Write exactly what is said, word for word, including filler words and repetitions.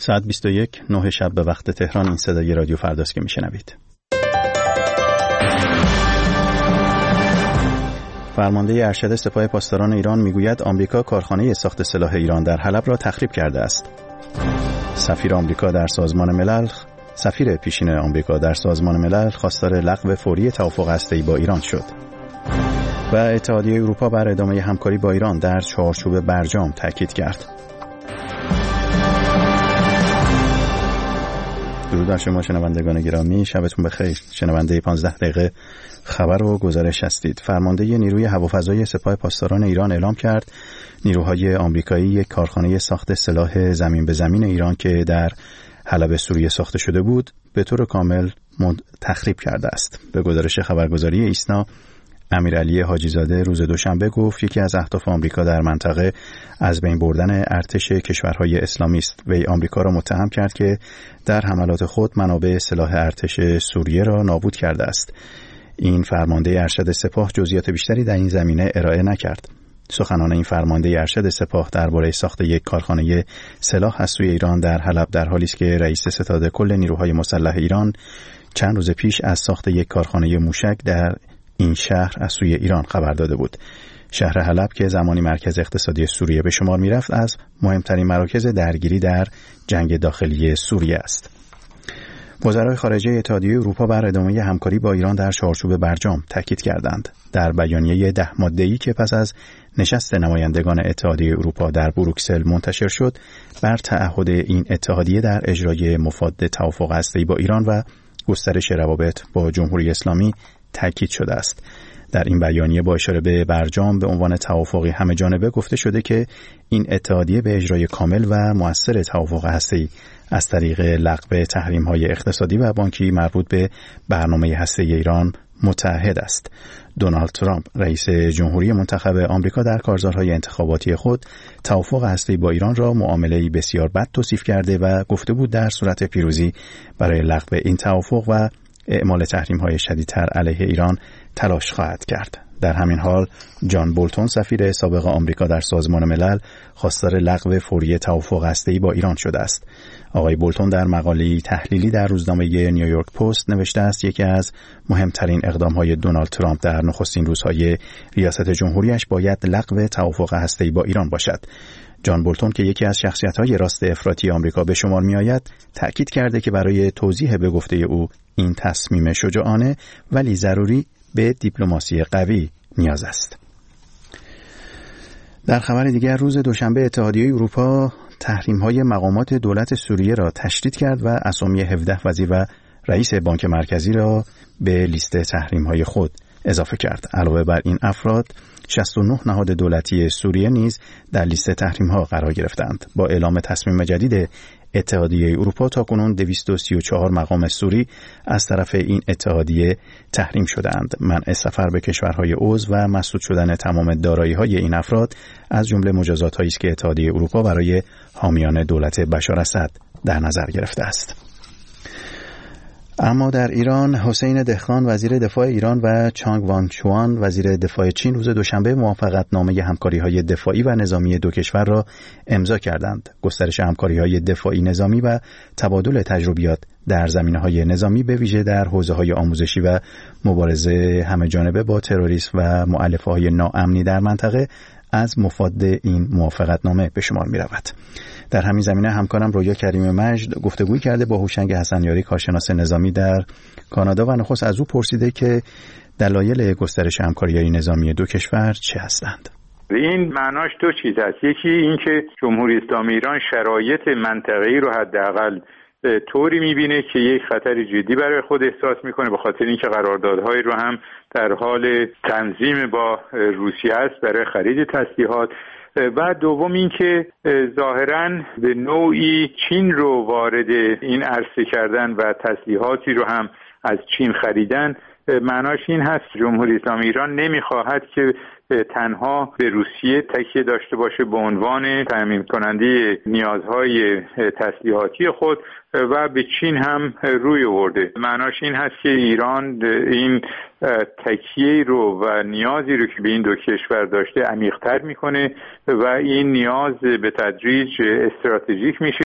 ساعت بیست و یک نه شب به وقت تهران. این صدای رادیو فرداست که میشنوید. فرمانده ارشد سپاه پاسداران ایران میگوید آمریکا کارخانه ساخت سلاح ایران در حلب را تخریب کرده است. سفیر آمریکا در سازمان ملل سفیر پیشین آمریکا در سازمان ملل خواستار لغو فوری توافق هسته‌ای با ایران شد. و اتحادیه اروپا بر ادامه همکاری با ایران در چارچوب برجام تاکید کرد. درود بر شما شنوندگان گرامی، شبتون بخیر. شنونده پانزده دقیقه خبر و گزارش هستید. فرمانده نیروی هوافضایی سپاه پاسداران ایران اعلام کرد نیروهای آمریکایی یک کارخانه ساخت سلاح زمین به زمین ایران که در حلب سوریه ساخته شده بود به طور کامل تخریب کرده است. به گزارش خبرگزاری ایسنا، امیرعلی حاجیزاده روز دوشنبه گفت یکی از اهداف آمریکا در منطقه از بین بردن ارتش کشورهای اسلامی است. وی آمریکا را متهم کرد که در حملات خود منابع سلاح ارتش سوریه را نابود کرده است. این فرمانده ارشد سپاه جزئیات بیشتری در این زمینه ارائه نکرد. سخنان این فرمانده ارشد سپاه درباره ساخت یک کارخانه سلاح از سوی ایران در حلب در حالی است که رئیس ستاد کل نیروهای مسلح ایران چند روز پیش از ساخت یک کارخانه موشک در این شهر از سوی ایران خبر داده بود. شهر حلب که زمانی مرکز اقتصادی سوریه به شمار می رفت از مهمترین مراکز درگیری در جنگ داخلی سوریه است. وزرای خارجه اتحادیه اروپا بر ادامه همکاری با ایران در چارچوب برجام تاکید کردند. در بیانیه ده ماده‌ای که پس از نشست نمایندگان اتحادیه اروپا در بروکسل منتشر شد، بر تعهد این اتحادیه در اجرای مفاد توافق هسته‌ای با ایران و گسترش روابط با جمهوری اسلامی تاکید شده است. در این بیانیه با اشاره به برجام به عنوان توافقی همه جانبه گفته شده که این اتحادیه به اجرای کامل و مؤثر توافق هسته‌ای از طریق لغو تحریم‌های اقتصادی و بانکی مربوط به برنامه هسته‌ای ایران متعهد است. دونالد ترامپ رئیس جمهوری منتخب آمریکا در کارزارهای انتخاباتی خود توافق هسته‌ای با ایران را معامله‌ای بسیار بد توصیف کرده و گفته بود در صورت پیروزی برای لغو این توافق و اعمال تحریم‌های شدیدتر علیه ایران تلاش خواهد کرد. در همین حال جان بولتون سفیر سابق آمریکا در سازمان ملل خواستار لغو فوری توافق هسته‌ای با ایران شده است. آقای بولتون در مقاله‌ای تحلیلی در روزنامه نیویورک پست نوشته است یکی از مهمترین اقدام‌های دونالد ترامپ در نخستین روزهای ریاست جمهوریش باید لغو توافق هسته‌ای با ایران باشد. جان بولتون که یکی از شخصیت‌های راست افراطی آمریکا به شمار می‌آید، تأکید کرده که برای توضیح به گفته او این تصمیم شجاعانه ولی ضروری به دیپلماسی قوی نیاز است. در خبر دیگر روز دوشنبه اتحادیه اروپا تحریم‌های مقامات دولت سوریه را تشدید کرد و اسامی هفده وزیر و رئیس بانک مرکزی را به لیست تحریم‌های خود اضافه کرد. علاوه بر این افراد شصت و نه نهاد دولتی سوریه نیز در لیست تحریم‌ها قرار گرفتند. با اعلام تصمیم جدید اتحادیه اروپا تاکنون دویست و سی و چهار مقام سوری از طرف این اتحادیه تحریم شدند. منع سفر به کشورهای عضو و مسدود شدن تمام دارایی‌های این افراد از جمله مجازات‌هایی است که اتحادیه اروپا برای حامیان دولت بشار اسد در نظر گرفته است. اما در ایران حسین دهقان وزیر دفاع ایران و چانگ وانگ چوان وزیر دفاع چین روز دوشنبه موافقتنامه همکاری‌های دفاعی و نظامی دو کشور را امضا کردند. گسترش همکاری‌های دفاعی نظامی و تبادل تجربیات در زمینه‌های نظامی به ویژه در حوزه‌های آموزشی و مبارزه همه‌جانبه با تروریسم و مؤلفه‌های ناامنی در منطقه از مفاد این موافقتنامه به شمار می‌رود. در همین زمینه همکارم رویا کریم مجد گفتگویی کرده با هوشنگ حسنیاری کارشناس نظامی در کانادا و نخست از او پرسیده که دلایل گسترش همکاری‌های نظامی دو کشور چه هستند. این معناش دو چیز است. یکی این که جمهوری اسلامی ایران شرایط منطقه‌ای رو حداقل طوری می‌بینه که یک خطر جدی برای خود احساس می‌کنه به خاطر اینکه قراردادهایی رو هم در حال تنظیم با روسیه است برای خرید تسلیحات و دوم این که ظاهراً به نوعی چین رو وارد این عرصه کردن و تسلیحاتی رو هم از چین خریدن معناش این هست جمهوری اسلامی ایران نمیخواهد که تنها به روسیه تکیه داشته باشه به عنوان تامین کننده نیازهای تسلیحاتی خود و به چین هم روی آورده. معناش این هست که ایران این تکیه رو و نیازی رو که به این دو کشور داشته عمیق‌تر میکنه و این نیاز به تدریج استراتژیک میشه